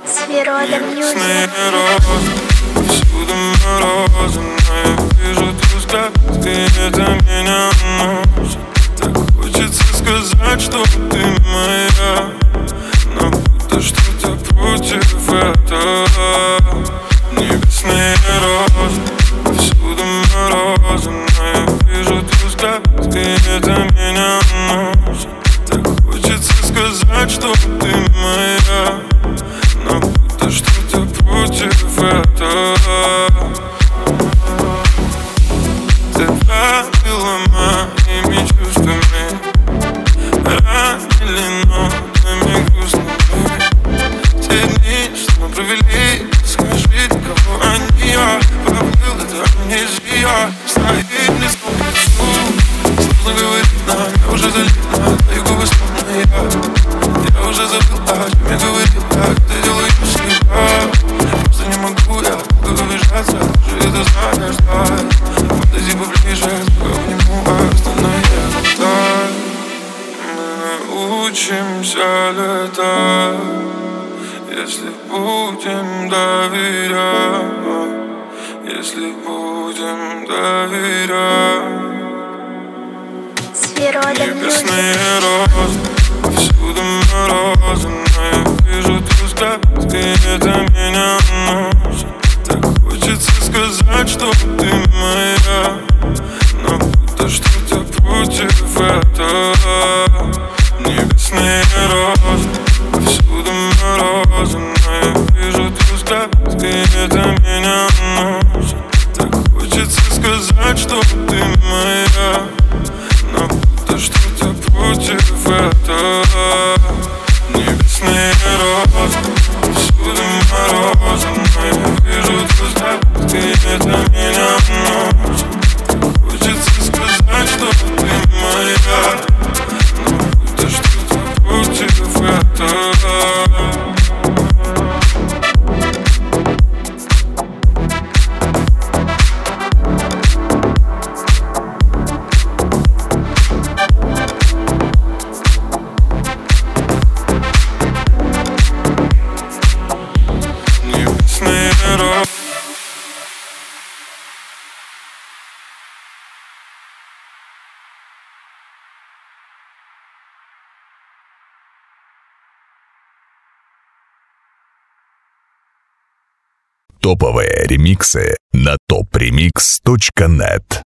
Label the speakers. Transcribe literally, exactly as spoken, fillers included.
Speaker 1: Свирода Мьюзик.
Speaker 2: Повсюду морозы, но я вижу твой взгляд, ты это меня носит. Так хочется сказать, что ты моя, но будто что-то против этого. Небесные розы, повсюду морозы, но я вижу твой взгляд, ты это меня носит. Так хочется сказать, что ты моя, но будто что-то против этого. Ты правила моими чувствами, ранили нотами грустными. Те дни, что мы провели, скажи, кого они, я поплыл, это амнезия. Стоит близко к лицу, сложно говорить нам, я уже залита, твои губы словно я. Я уже забыл, о чем я говорил, как ты делаешь всегда. Просто не могу я долго убежаться, ты же это знаешь, да. Подойди поближе, только обниму, а остальное летай. Мы научимся летать, если будем доверять, если будем доверять.
Speaker 1: Свирода Мьюзик.
Speaker 2: Небесные розы, повсюду морозы, но я вижу твой взгляд, ты это меня носит. Так хочется сказать, что ты моя, но будто что-то против этого. Небесные розы, повсюду морозы, но я вижу твой взгляд, ты это меня носит. Так хочется сказать, что ты моя, но будто что-то против этого. Небесные розы, повсюду морозы, но я вижу твой взгляд, ты это меня носит. Так хочется сказать, что ты моя, но будто что-то против этого.
Speaker 3: Топовые ремиксы на топ ремикс точка нет.